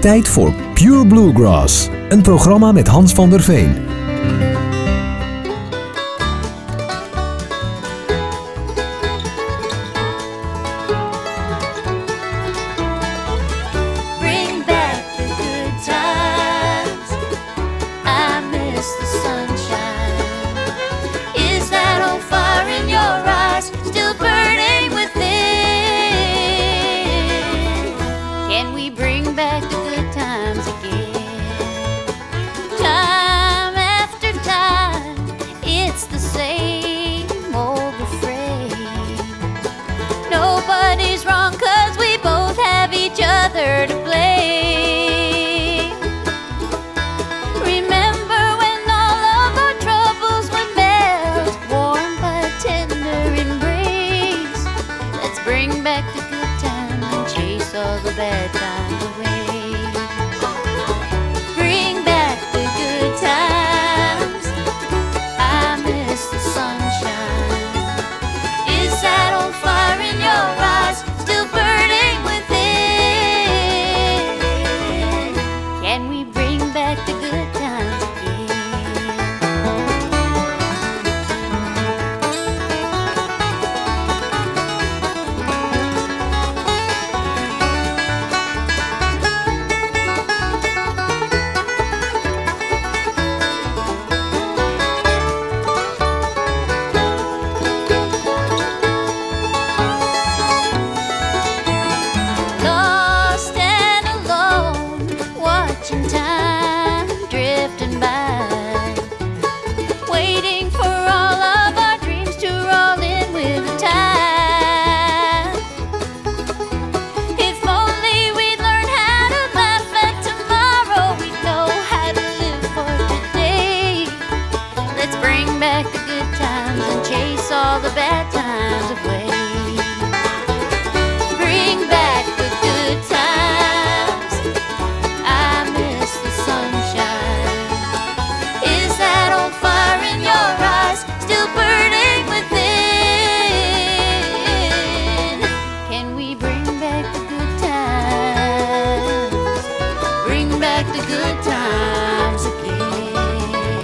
Tijd voor Pure Bluegrass. Een programma met Hans van der Veen. To blame. Remember when all of our troubles were melt, warmed by a tender embrace. Let's bring back the good times and chase all the bad times away. Bring back the good times. I miss the sunshine. Is that old fire in your eyes still burning within? Can we bring back the good times again? Lost and alone, watching time drifting by, waiting for all of our dreams to roll in with the tide. If only we'd learn how to laugh at tomorrow, we'd know how to live for today. Let's bring back the good times and chase all the bad times away. Bring back the good times. I miss the sunshine. Is that old fire in your eyes still burning within? Can we bring back the good times? Bring back the good times again.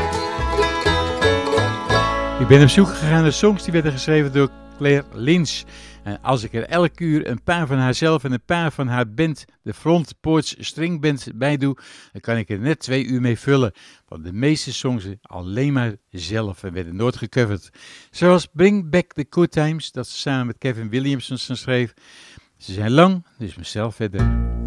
Ik ben op zoek gegaan naar songs die werden geschreven door Claire Lynch. En als ik er elk uur een paar van haarzelf en een paar van haar band, de Front Porch String Band, bij doe, dan kan ik er net 2 uur mee vullen. Want de meeste songs alleen maar zelf en werden nooit gecoverd. Zoals Bring Back the Good Times, dat ze samen met Kevin Williamson schreef. Ze zijn lang, dus mezelf verder.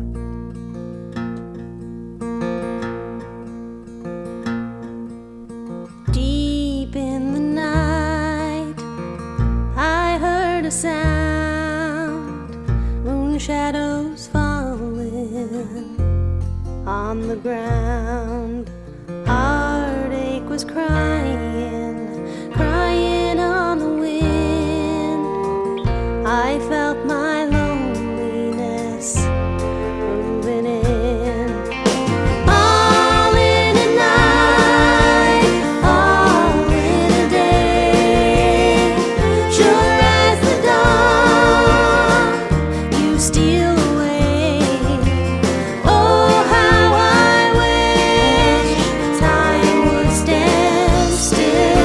Deep in the night, I heard a sound, moon shadows falling on the ground. Heartache was crying, crying on the wind. I felt my loneliness moving in. All in a night, all in a day. Sure as the dawn, you steal away. Oh, how I wish time would stand still.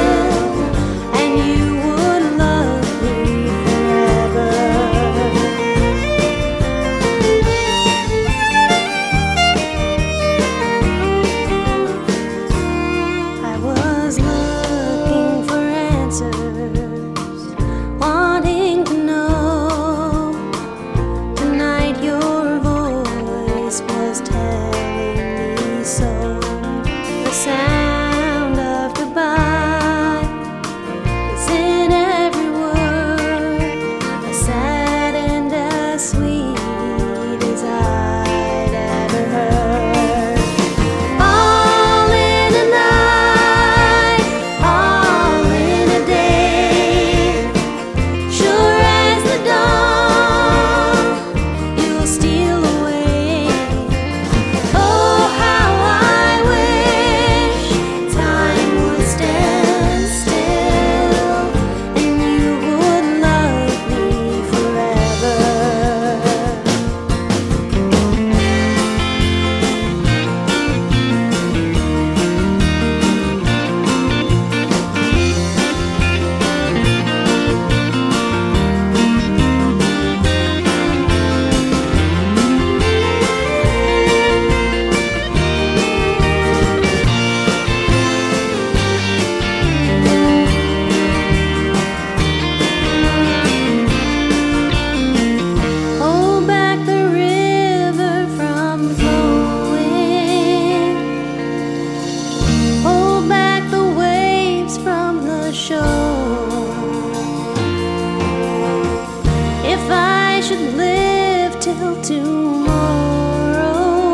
tomorrow.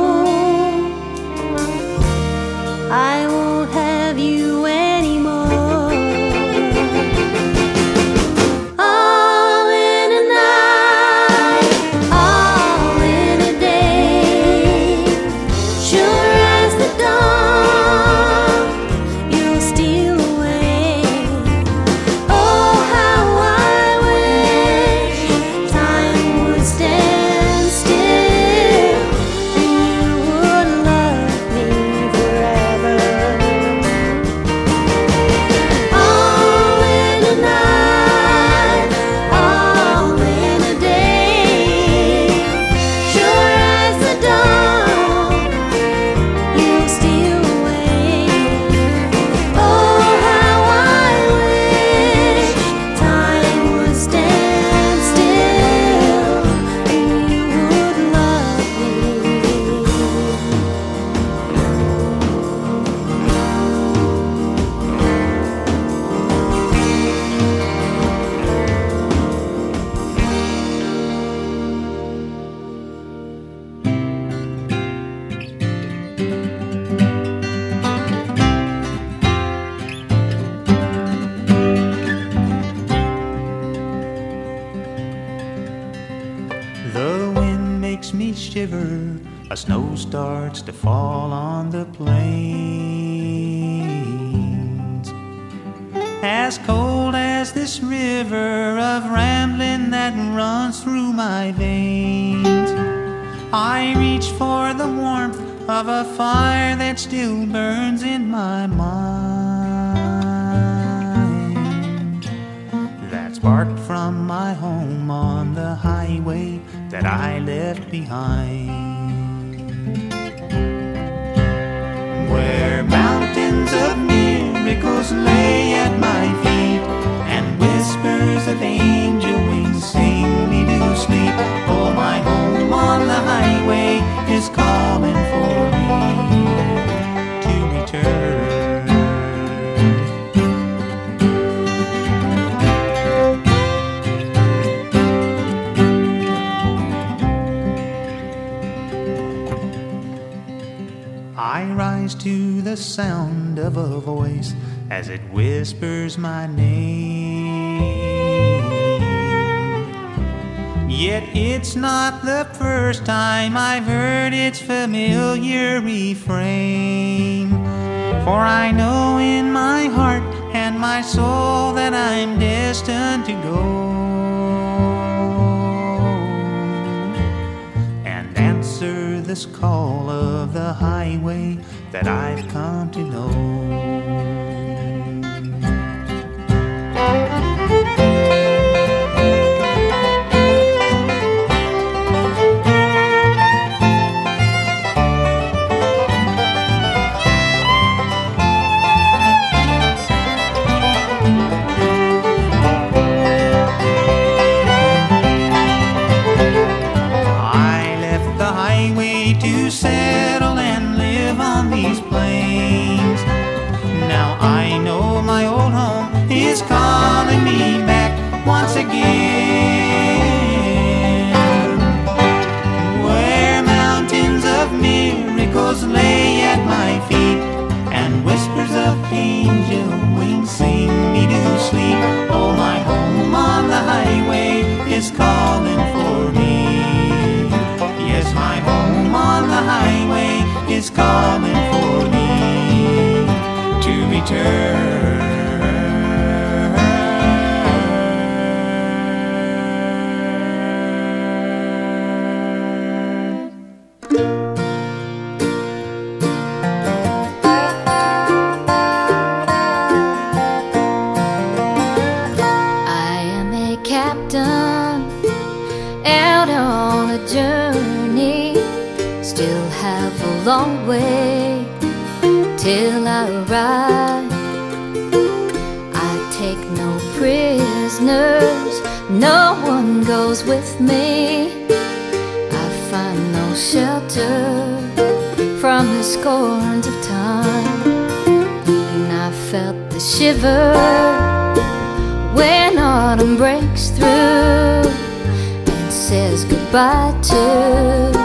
I won't have you anymore. All in a night, all in a day. Sure as the dawn, you'll steal away. Oh, how I wish time would stand still and you would love me forever. All in a night, all in a day. Sure as the dawn, you'll steal away. Oh, how I wish time would stand still and you would love me. The wind makes me shiver, a snow starts to fall on the plains. As cold as this river of rambling that runs through my veins. I reach for the warmth of a fire that still burns in my mind. That sparked from my home on the highway that I left behind. Where mountains of miracles lay at my feet, and whispers of angel wings sing me to sleep. Oh, my home on the highway is calling for me to return. I rise to the sound of a voice as it whispers my name. Yet it's not the first time I've heard its familiar refrain. For I know in my heart and my soul that I'm destined to go and answer this call of the highway that I've come to know. To settle and live on these plains. Now I know my old home is calling me back once again. Where mountains of miracles lay at my feet, and whispers of angel wings sing me to sleep. Oh, my home on the highway is calling for me. Yes, my home on the highway is calling for me to return. I am a captain out on a journey. Still have a long way till I arrive. I take no prisoners, no one goes with me. I find no shelter from the scorns of time. And I felt the shiver when autumn breaks through and says goodbye to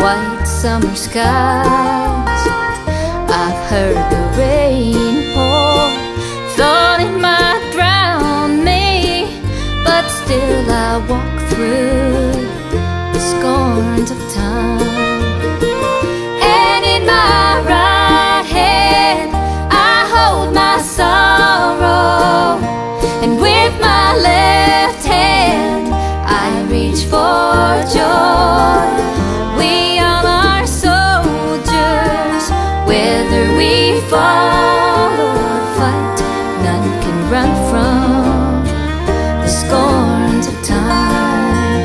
white summer skies. I've heard the rain pour, thought it might drown me, but still I walk through the scorns of time. And in my right hand I hold my sorrow, and with my left hand I reach for joy. We all are soldiers, whether we fall or fight, none can run from the scorns of time.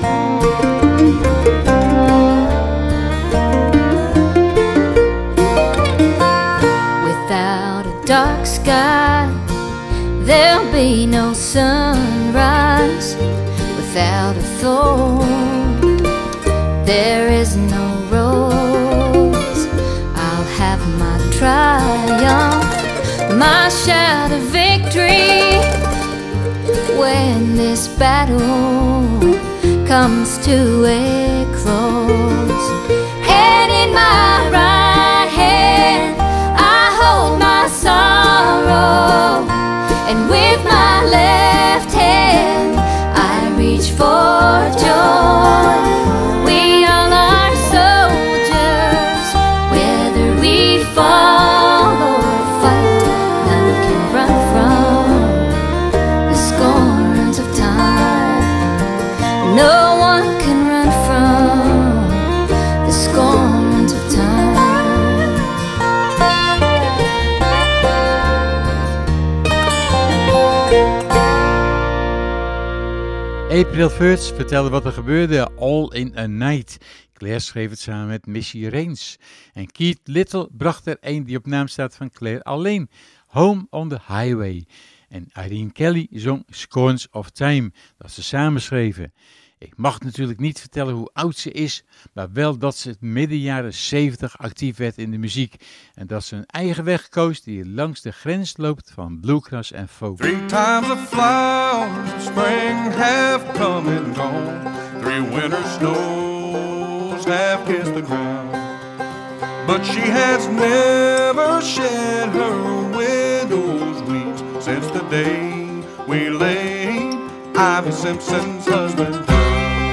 Without a dark sky, there'll be no sunrise. Without a thorn, there is no rose. I'll have my triumph, my shout of victory, when this battle comes to a close. And in my right hand I hold my sorrow, and with my left hand I reach for joy. We all are soldiers, whether we fall or fight, none can run from the scorns of time. No one can run from the scorns of time. April First vertelde wat er gebeurde All in a Night. Claire schreef het samen met Missy Raines. En Keith Little bracht er een die op naam staat van Claire alleen, Home on the Highway. En Irene Kelly zong Scorns of Time, dat ze samen schreven. Ik mag natuurlijk niet vertellen hoe oud ze is, maar wel dat ze midden jaren 70 actief werd in de muziek. En dat ze een eigen weg koos die langs de grens loopt van bluegrass en folk. 3 times the flowers of spring have come and gone. 3 winter snows have kissed the ground. But she has never shed her widow's weeds since the day we laid Ivy Simpson's husband down.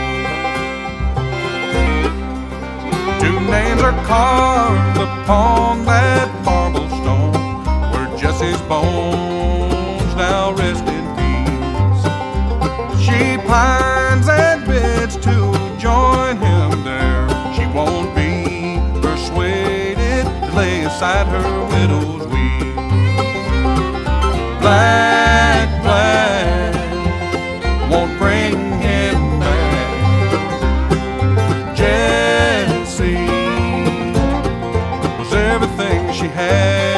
2 names are carved upon that marble stone, where Jesse's bones now rest in peace. She pines and bids to join him there. She won't be persuaded to lay aside her widow's weeds. Black, black won't bring him back. Jessie was everything she had.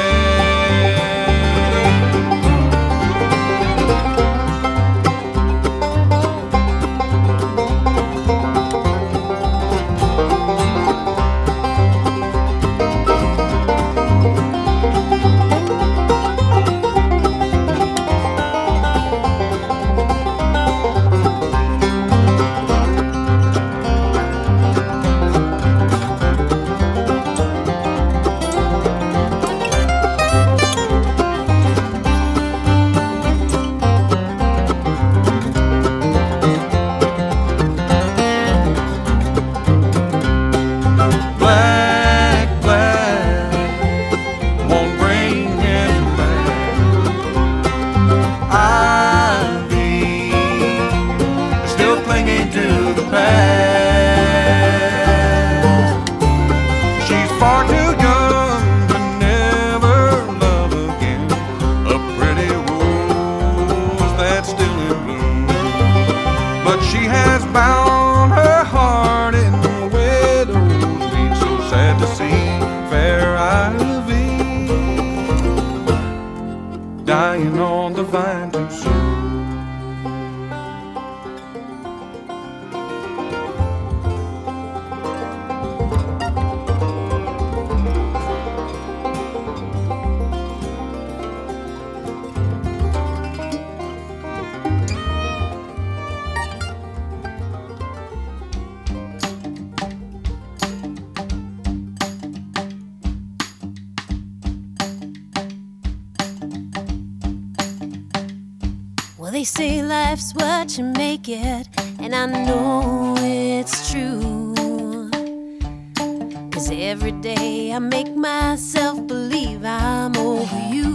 They say life's what you make it, and I know it's true. 'Cause every day I make myself believe I'm over you.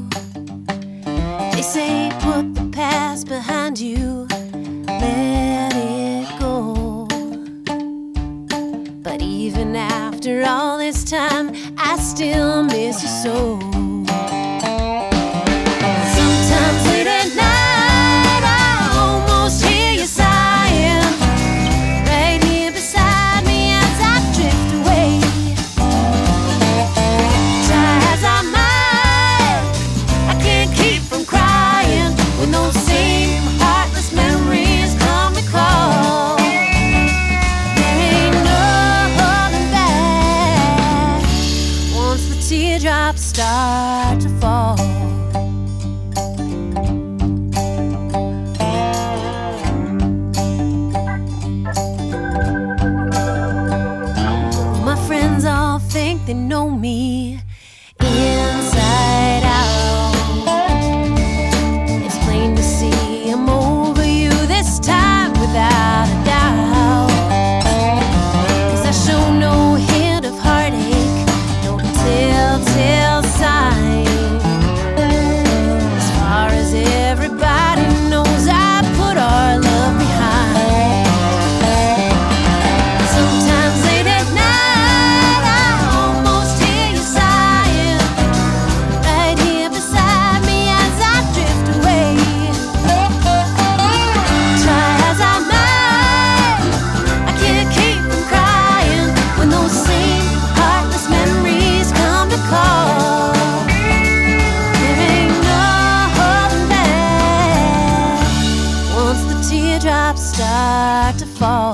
They say put the past behind you, let it go. But even after all this time, I still miss you so. Sometimes late at night I almost hear you sighing, right here beside me as I drift away. Try as I might, I can't keep from crying when those same heartless memories come to call. There ain't no holding back once the teardrops start to fall. My friends all think they know me inside out. It's plain to see I'm over you this time without a doubt. 'Cause I show no hint of heartache, no telltale sign. As far as everybody knows, I put our love behind. Sometimes late at night I almost hear you sighing, right here beside me as I drift away. Try as I might, I can't keep from crying when those same heartless memories come to call. There ain't no holding back once the teardrops start to fall.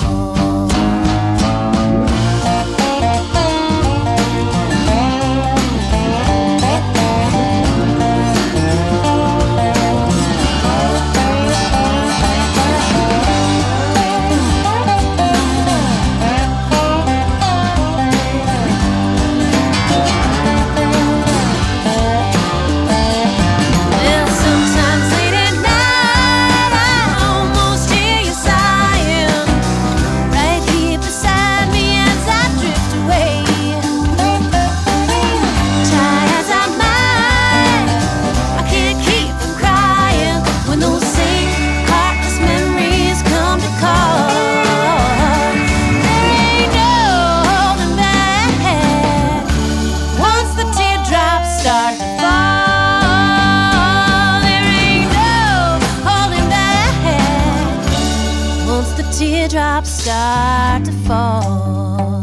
Well, sometimes late at night I almost hear you sighing, right here beside me as I drift away. Try as I might, I can't keep from crying when those same heartless memories come to call. There ain't no holding back once the teardrops start to fall. There ain't no holding back once the teardrops start to fall.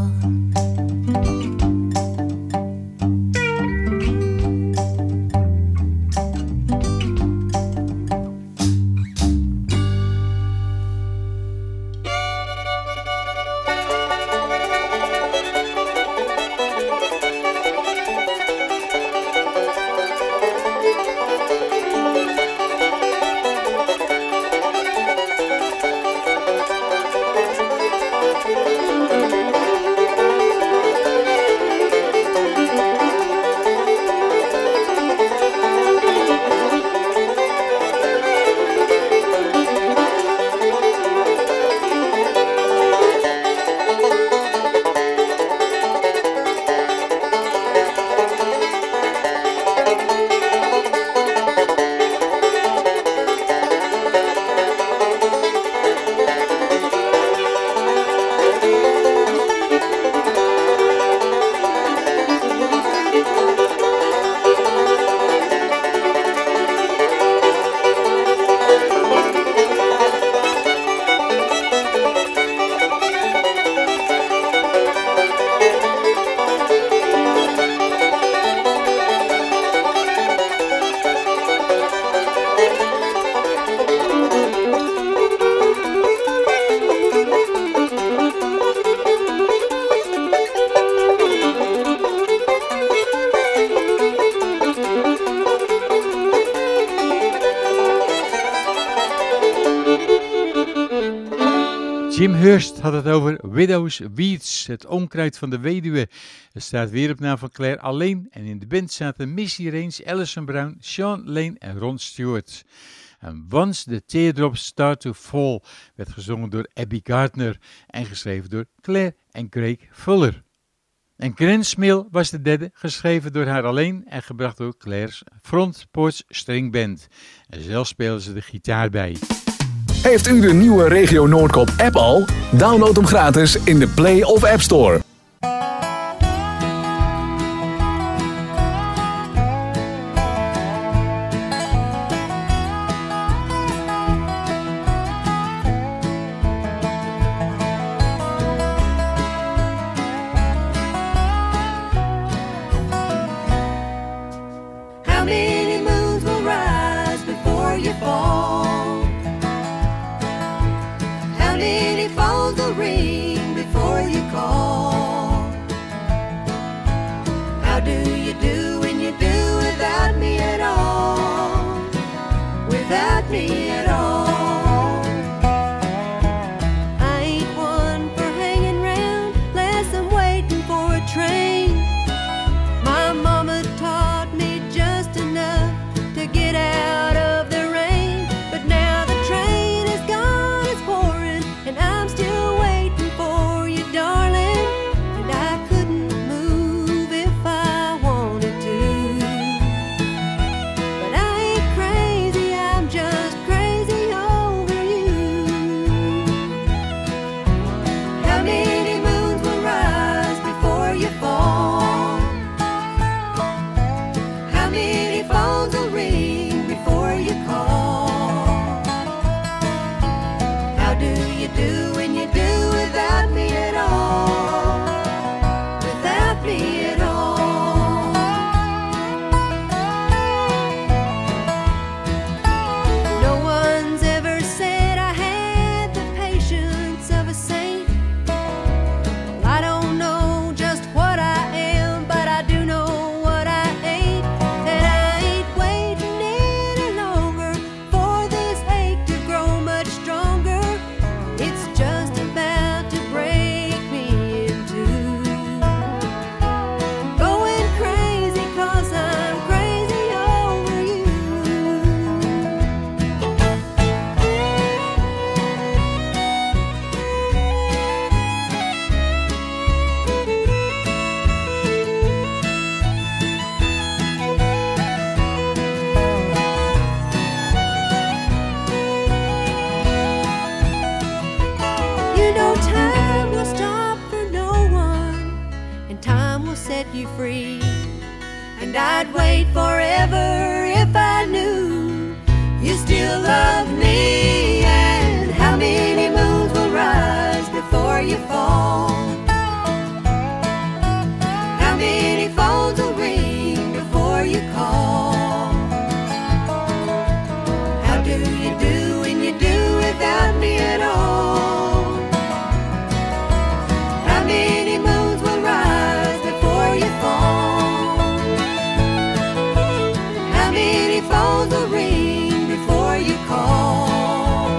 Jim Hurst had het over Widow's Weeds, het onkruid van de weduwe. Het staat weer op naam van Claire alleen en in de band zaten Missy Raines, Alison Brown, Sean Lane en Ron Stewart. En Once the Teardrops Start to Fall werd gezongen door Abby Gardner en geschreven door Claire en Craig Fuller. En Grensmill was de derde, geschreven door haar alleen en gebracht door Claire's Front Porch String Band. En zelf speelde ze de gitaar bij. Heeft u de nieuwe Regio Noordkop app al? Download hem gratis in de Play of App Store. How many moons will rise before you fall? How many phones will ring before you call? How do you do when you do without me at all? Without me at all. I ain't one for hanging round, less I'm waiting for a train. My mama taught me just enough to get out of the rain, but now the train is gone, it's pouring, and I'm still waiting for you, darling. And I couldn't move if I wanted to. But I ain't crazy, I'm just crazy over you. How many moons will rise before you fall? How many phones will ring before you call? How do you do when you do without me at all? Without me at all. No one's ever said I had the patience of a saint. Well, I don't know just what I am, but I do know what I ain't. And I ain't waiting any longer for this ache to grow much stronger. It's just about to break me in two. Going crazy 'cause I'm crazy over you. You know time will stop for no one, and time will set you free. And I'd wait forever if I knew you still love me. And how many moons will rise before you fall? How many phones will ring before you call? How do you do when you do without me at all? How many moons will rise before you fall? How many phones will ring before you call?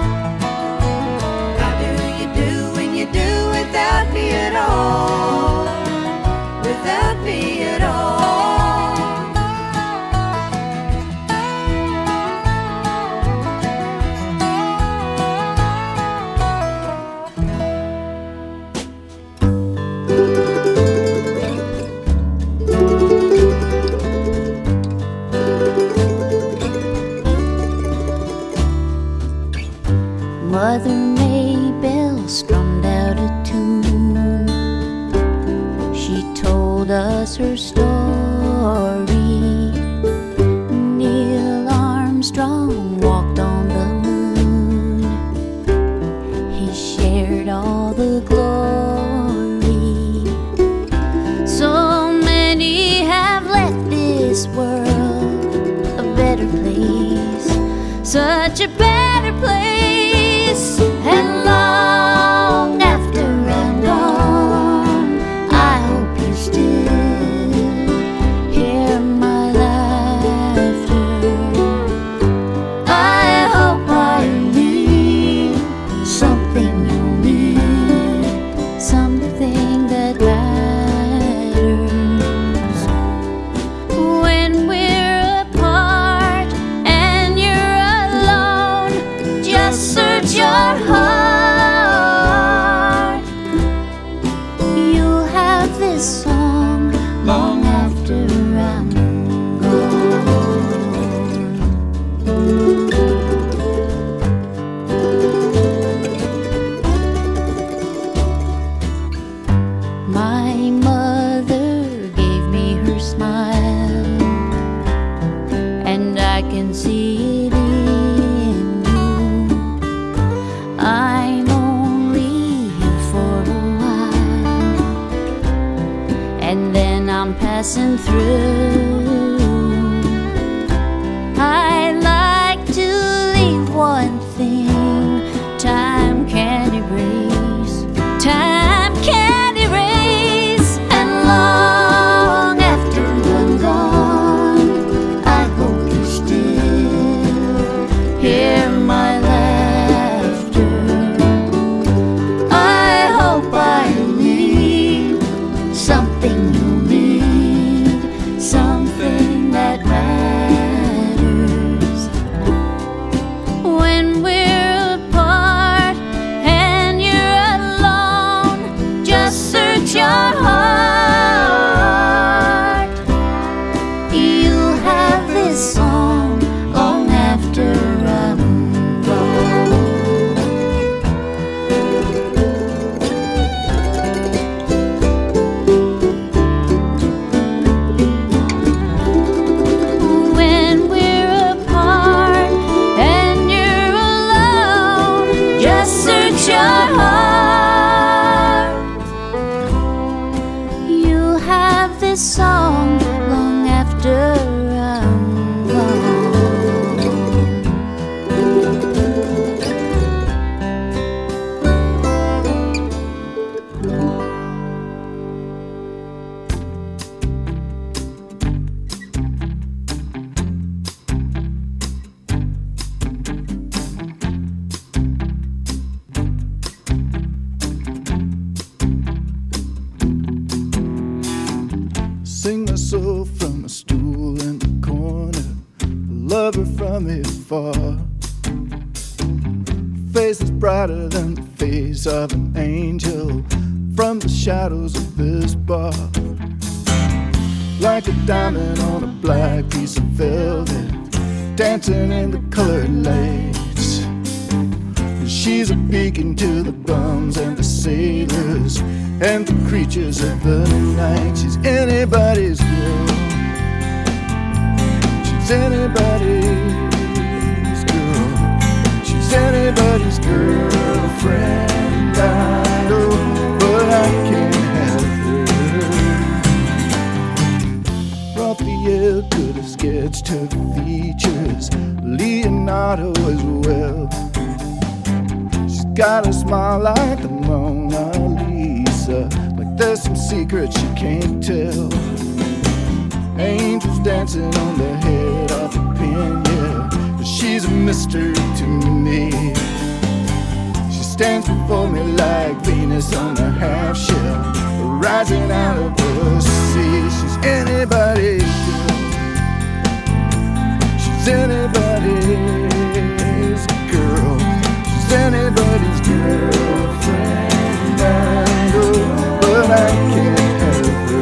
How do you do when you do without me at all? Without me at all. Mother Maybell strummed out a tune. She told us her story. Neil Armstrong walked on the moon. He shared all the glory. So many have left this world a better place, such a better place. And long after I'm gone, I hope you still hear my laughter. I hope I leave something you'll need, something that matters. When we're apart and you're this song long after I'm My mother gave me her smile, and I can see it in you. I'm only here for a while, and then I'm passing through. I like to leave one thing time can erase. Time can erase, and long after I'm gone, I hope you still hear my laughter. I hope I leave something you'll need, something that matters. When we're apart and you're alone, just search your heart. You'll have this song long after I'm When we're apart and you're alone, just search your heart. You'll have this song long after I'm gone. Sing my soul from a stool in the corner, love her from afar. Face is brighter than the face of an angel from the shadows of this bar. Like a diamond on a black piece of velvet, dancing in the colored lights. She's a beacon to the bums and the sailors and the creatures of the night. She's anybody's girl. She's anybody's girl. She's anybody's girlfriend. I know, but I can't have her. Raphael could have sketched her features, Leonardo as well. She's got a smile like the Mona Lisa, like there's some secret she can't tell. Angels dancing on the head of a pin, yeah, but she's a mystery to me. She stands before me like Venus on a half shell, rising out of the sea. She's anybody's girl. She's anybody's girl. She's anybody's girlfriend. I know, but I can't have her.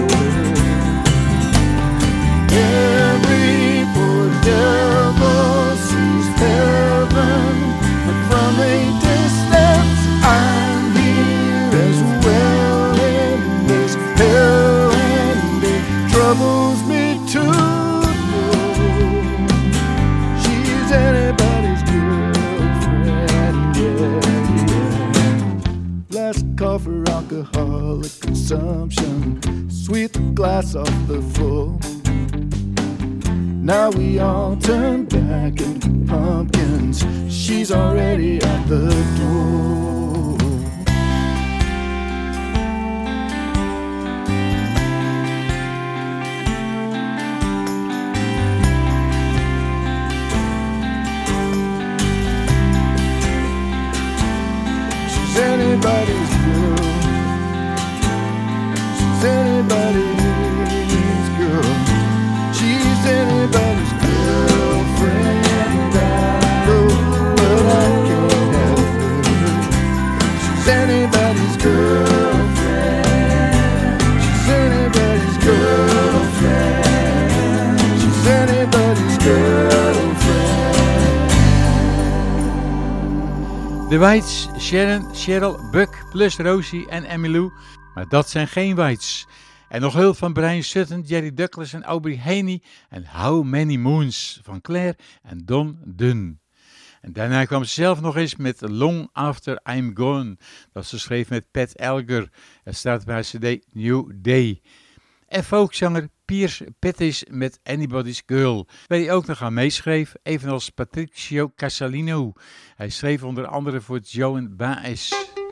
Every poor devil sees heaven, but from a distance I'm here as well in this hell, and it troubles me to know she's anybody's girlfriend, yeah. Last call for alcoholic consumption, sweep the glass off the full. Now we all turn back into pumpkins. She's already at the door. She's anybody's girl. She's anybody's girl. She's anybody's girlfriend. I know, but I can't have her. She's anybody's girlfriend. She's anybody's De Whites, Sharon, Cheryl, Buck plus Rosie en Emmylou. Maar dat zijn geen Whites. En nog hulp van Brian Sutton, Jerry Douglas en Aubrey Haney. En How Many Moons van Claire en Don Dunn. En daarna kwam ze zelf nog eens met Long After I'm Gone. Dat ze schreef met Pat Elgar. Het staat bij haar cd New Day. En folkzanger Piers Pettis met Anybody's Girl, waar hij ook nog aan meeschreef, evenals Patricio Casalino. Hij schreef onder andere voor Joan Baez.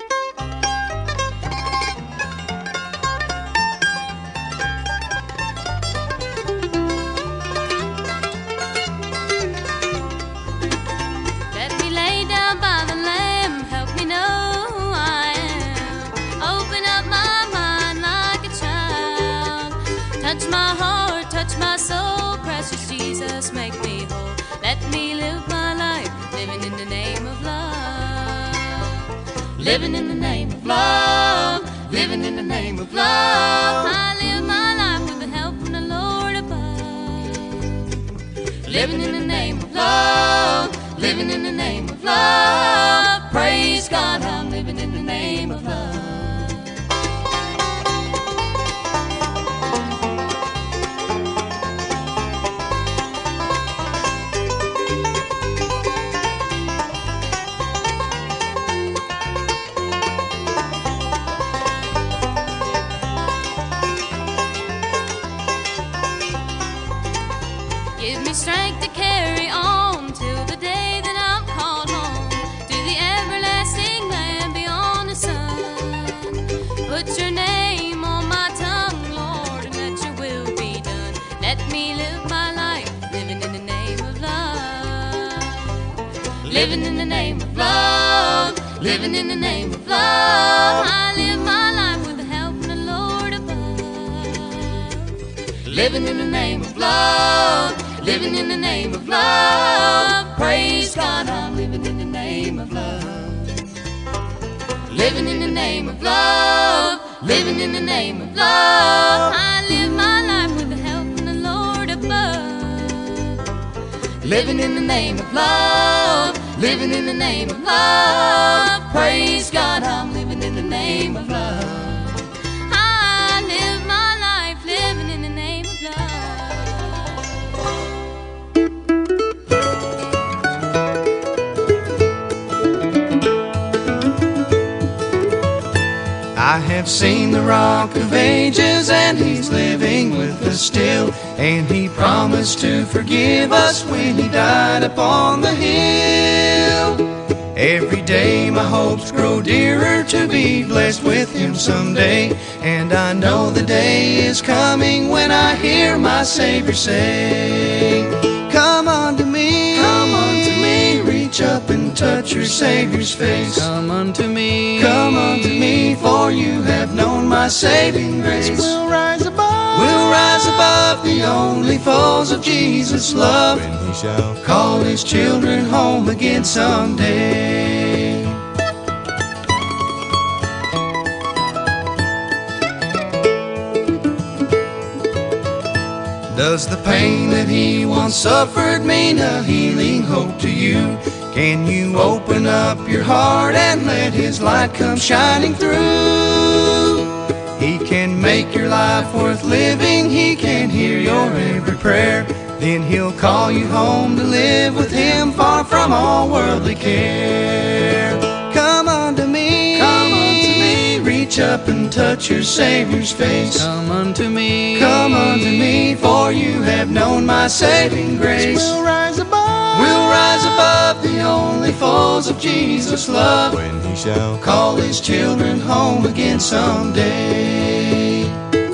Let me lay down by the lamb, help me know who I am. Open up my mind like a child. Touch my heart, touch my soul, precious Jesus, make me whole. Let me live my life, living in the name of love. Living in the name of love, living in the name of love. I live my life with the help from the Lord above. Living in the name of love, living in the name of love. Praise God, I'm living in the name of love. Give me strength to carry on till the day that I'm called home to the everlasting land beyond the sun. Put your name on my tongue, Lord, and let your will be done. Let me live my life living in the name of love. Living in the name of love, living in the name of love. I live my life with the help from the Lord above. Living in the name of love, living in the name of love. Praise God, I'm living in the name of love. Living in the name of love, living in the name of love. I live my life with the help from the Lord above. Living in the name of love, living in the name of love. Praise God, I'm living in the name of love. I live my life living in the name of love. I have seen the Rock of Ages, and He's living with us still. And He promised to forgive us when He died upon the hill. Every day my hopes grow dearer to be blessed with Him someday. And I know the day is coming when I hear my Savior say, come unto me, come unto me, reach up and touch your Savior's face. Come unto me, for you have known my saving grace. We'll rise above the only foes of Jesus' love, when He shall call His children home again someday. Does the pain that He once suffered mean a healing hope to you? Can you open up your heart and let His light come shining through? He can make your life worth living, He can hear your every prayer. Then He'll call you home to live with Him, far from all worldly care. Come unto me, reach up and touch your Savior's face. Come unto me, for you have known my saving grace. We'll rise above the only foes of Jesus' love, when He shall call His children home again someday.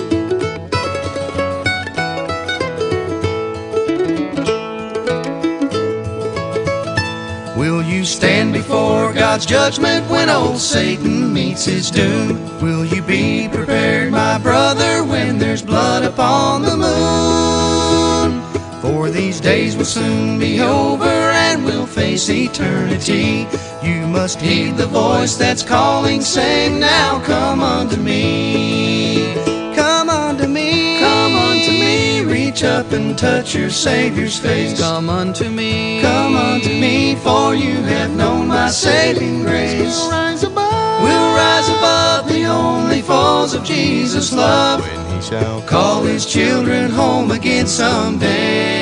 Will you stand before God's judgment when old Satan meets his doom? Will you be prepared, my brother, when there's blood upon the moon? For these days will soon be over and we'll face eternity. You must heed the voice that's calling, saying, now come unto me. Come unto me, reach reach up and touch your Savior's face. Come unto me, Come unto me, for you have known my saving grace. We'll rise above the only falls of Jesus' love, when he shall call his children home again someday.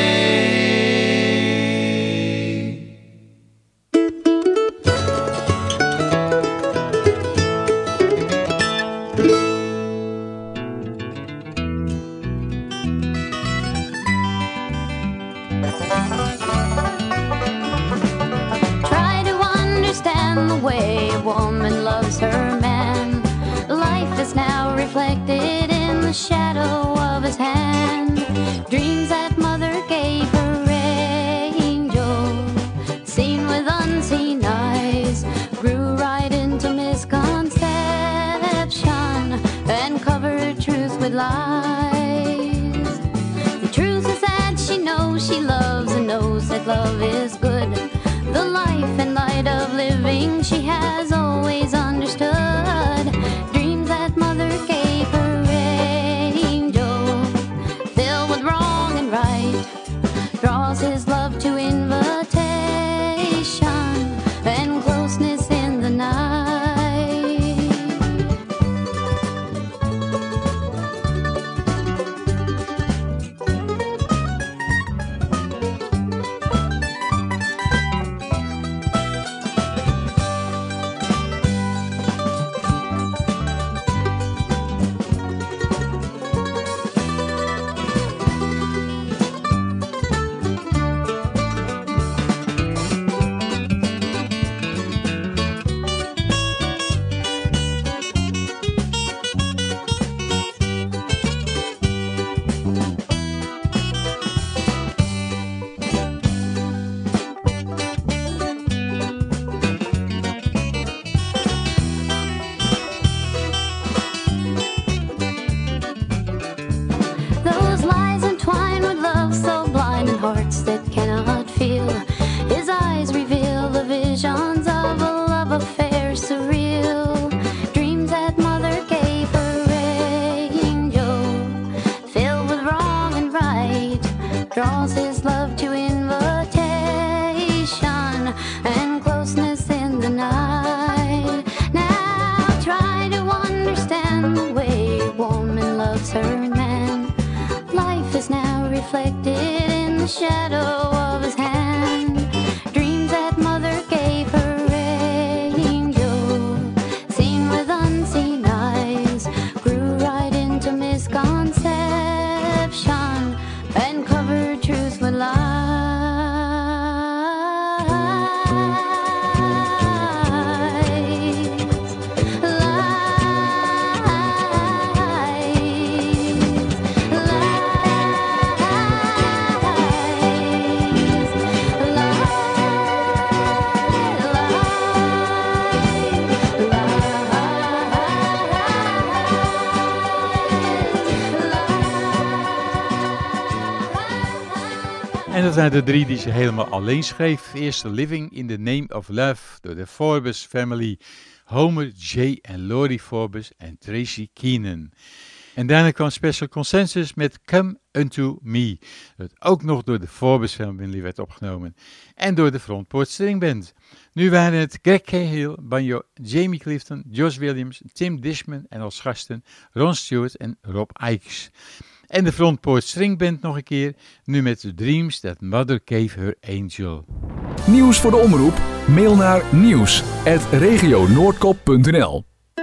Try to understand the way a woman loves her man. Life is now reflected in the shadow of his hand. Dreams that mother gave her angel, seen with unseen eyes, grew right into misconception and covered truth with lies. The truth is that she knows she loves and knows that love is good. The life and light of living she has always understood. Dreams that mother gave her angel, filled with wrong and right, draws his love to invitation and closeness in the night. Those lies entwine with love so blind and hearts that cannot feel. His eyes reveal the visions of a love affair surreal. Dreams that mother gave her angel, filled with wrong and right, draws his love to invitation and closeness in the night. Now try to understand the way a woman loves her man. Life is now reflected in the shadow of his hand. Dreams that mother gave her angel, seen with unseen eyes, grew right into misconception and covered truth with lies. En dat zijn de drie die ze helemaal alleen schreef. Eerst Living in the Name of Love door de Forbes Family. Homer, Jay en Laurie Forbes en Tracy Keenan. En daarna kwam Special Consensus met Come Unto Me. Dat ook nog door de Forbes Family werd opgenomen. En door de Frontport String Band. Nu waren het Greg Cahill, banjo, Jamie Clifton, Josh Williams, Tim Dishman en als gasten Ron Stewart en Rob Ickes. En de Frontport String Band nog een keer, nu met The Dreams That Mother Gave Her Angel. Nieuws voor de omroep? Mail naar nieuws@regionoordkop.nl.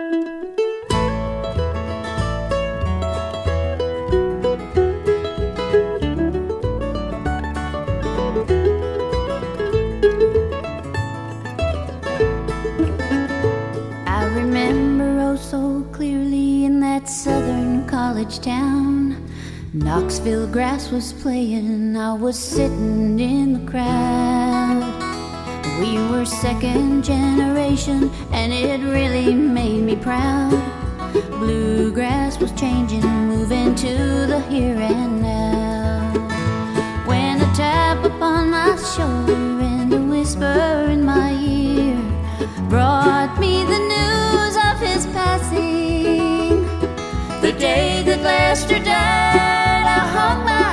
I remember oh so clearly in that southern college town, Knoxville grass was playing, I was sitting in the crowd. We were second generation and it really made me proud. Bluegrass was changing, moving to the here and now. When a tap upon my shoulder and a whisper in my ear brought me the news of his passing. The day that Lester died, I hung my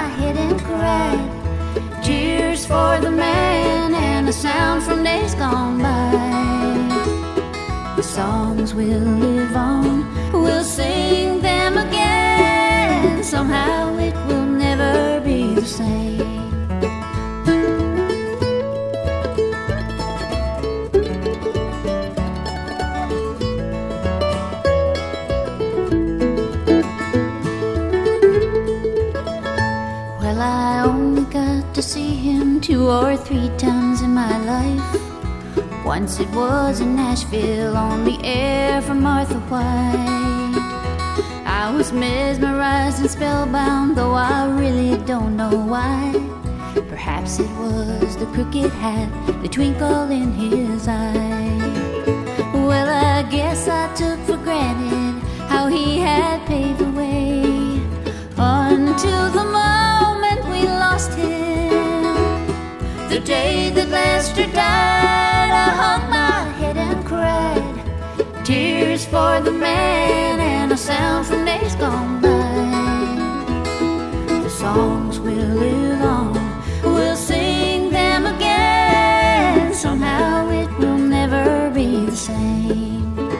a sound from days gone by. The songs will live on, we'll sing them again. Somehow it will never be the same. Well, I only got to see him 2 or 3 times in my life. Once it was in Nashville on the air from Martha White. I was mesmerized and spellbound, though I really don't know why. Perhaps it was the crooked hat, the twinkle in his eye. Well, I guess I took for granted how he had paved the way, until the moment we lost him. The day that Lester died, I hung my head and cried. Tears for the man and a sound from days gone by. The songs will live on, we'll sing them again. Somehow it will never be the same.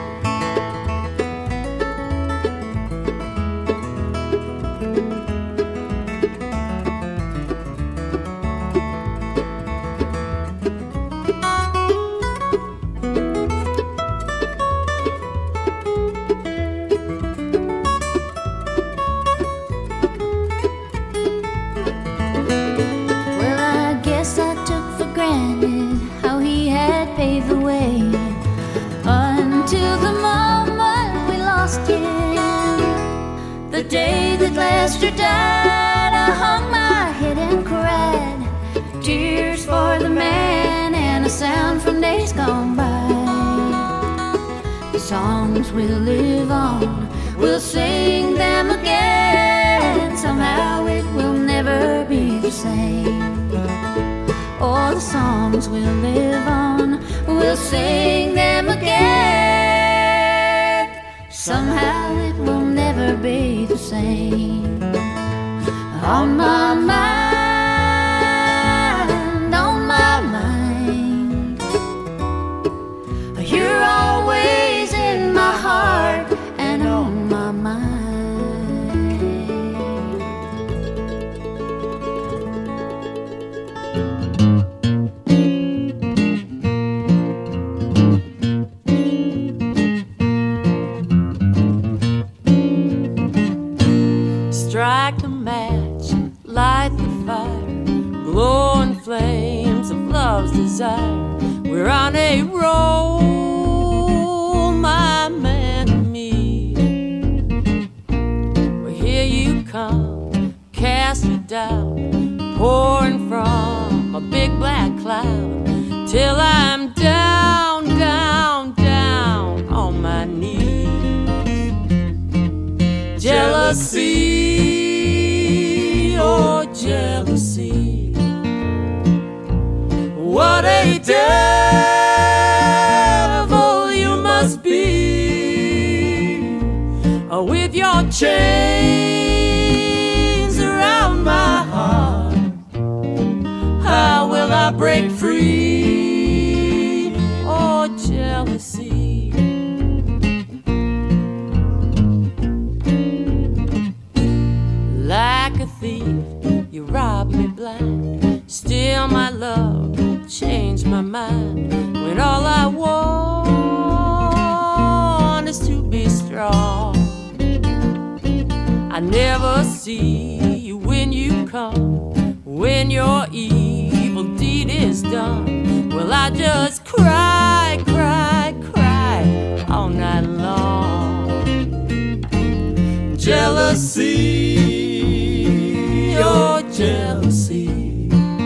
The day that Lester died, I hung my head and cried. Tears for the man and a sound from days gone by. The songs will live on, we'll sing them again. Somehow it will never be the same. Oh, the songs will live on, we'll sing them again. Somehow it will never be the same. On my mind, on my mind, you're always in my heart and on my mind. Strike a match, light the fire, glowing flames of love's desire. We're on a roll, my man and me. Well, here you come, cast it down, pouring from a big black cloud, till I'm down, down, down on my knees. Jealousy, oh jealousy, what a devil you must be, with your chains around my heart. How will I break free? Oh jealousy. Like a thief, you robbed me blind. Steal my love, change my mind, when all I want is to be strong. I never see you when you come, when your evil deed is done. Well, I just cry, cry, cry all night long. Jealousy, oh jealousy,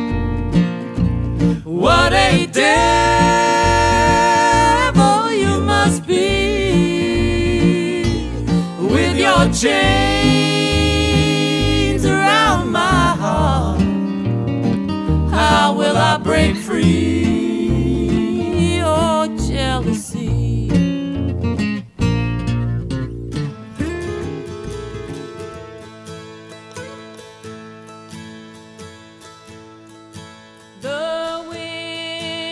what a devil you must be, with your chains around my heart. How will I break free? Oh jealousy. The wind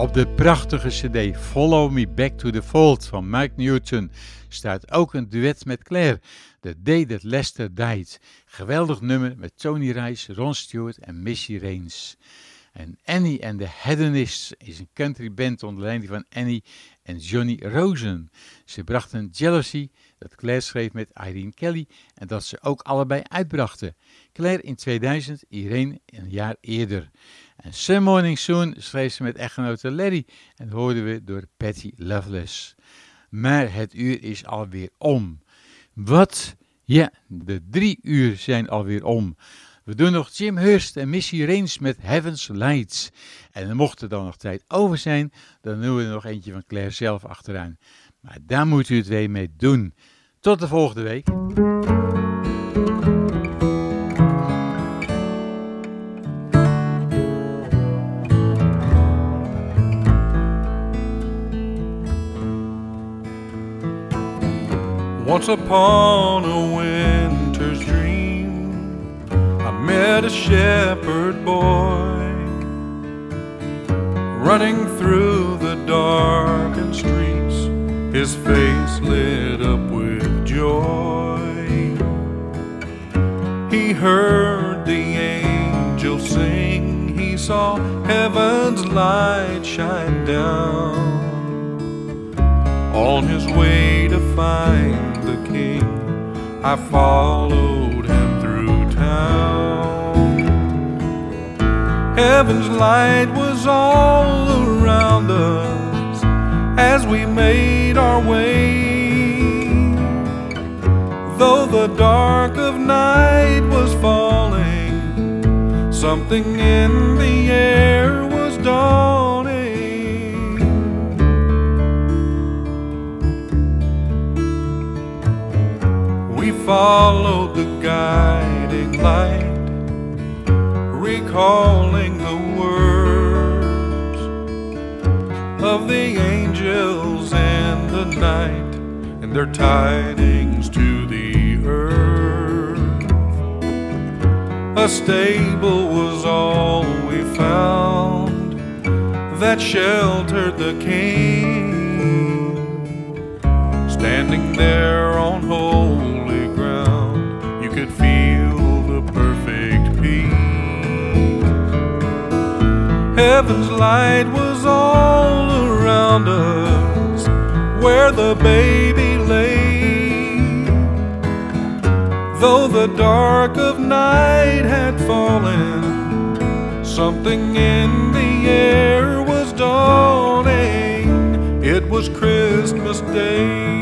Op de prachtige cd Follow Me Back to the Fold van Mike Newton staat ook een duet met Claire, The Day That Lester Died. Geweldig nummer met Tony Rice, Ron Stewart en Missy Raines. En Annie and the Hedonists is een countryband onder leiding van Annie en Johnny Rosen. Ze brachten Jealousy, dat Claire schreef met Irene Kelly en dat ze ook allebei uitbrachten. Claire in 2000, Irene een jaar eerder. En Some Morning Soon schreef ze met echtgenote Larry en hoorden we door Patty Loveless. Maar het uur is alweer om. Wat? Ja, de 3 uur zijn alweer om. We doen nog Jim Hurst en Missy Raines met Heaven's Lights. En mocht er dan nog tijd over zijn, dan doen we er nog eentje van Claire zelf achteraan. Maar daar moet u het weer mee doen. Tot de volgende week. Once upon a winter's dream, I met a shepherd boy running through the darkened streets, his face lit up with joy. He heard the angels sing, he saw heaven's light shine down. On his way to find the king, I followed him through town. Heaven's light was all around us as we made our way. Though the dark of night was falling, something in the air was dawning. We followed the guiding light, recalling the words of the angels in the night and their tidings to the earth. A stable was all we found that sheltered the king. Standing there on holy ground, you could feel the perfect peace. Heaven's light was all around us where the baby lay. Though the dark of night had fallen, something in the air was dawning. It was Christmas Day.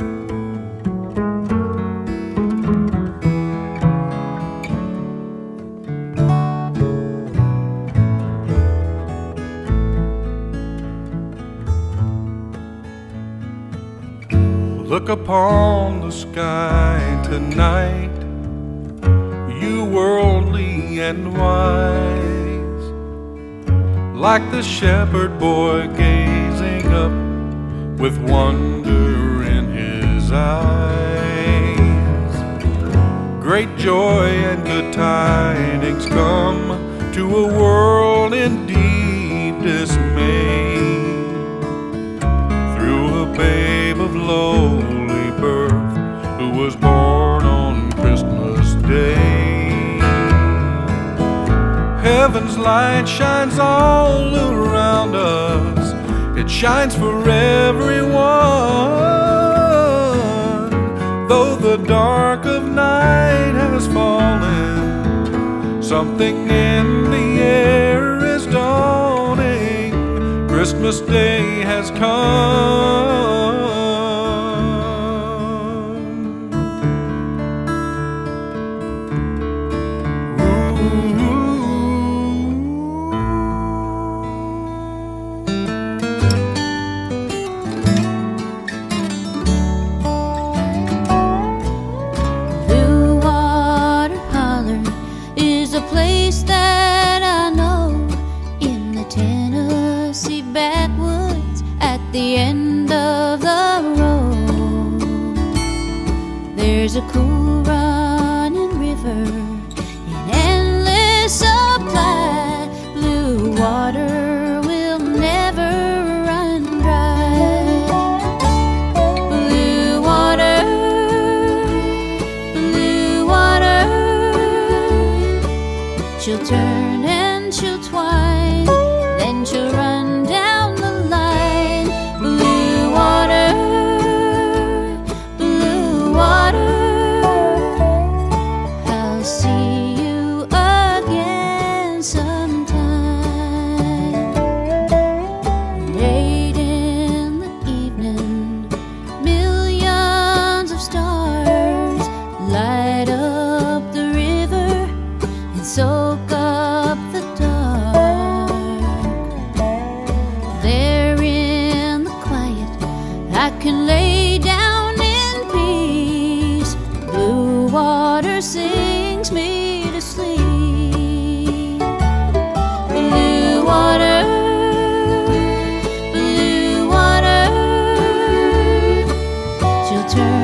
Look upon the sky tonight, you worldly and wise, like the shepherd boy gazing up with wonder in his eyes. Great joy and good tidings come to a world in deep dismay. Through a babe of lowly birth who was born on Christmas Day. Heaven's light shines all around us, it shines for everyone. Though the dark of night has fallen, something in the air is dawning. Christmas Day has come. There's a cool running river in endless supply. Blue water will never She'll turn and she'll twine, then she'll run down the line. Blue water, blue water, I'll see you again sometime. Late in the evening, millions of stars light up the river and soak up the dark. There in the quiet, I can lay down in peace. Blue water sings me to sleep. Blue water, blue water, she'll turn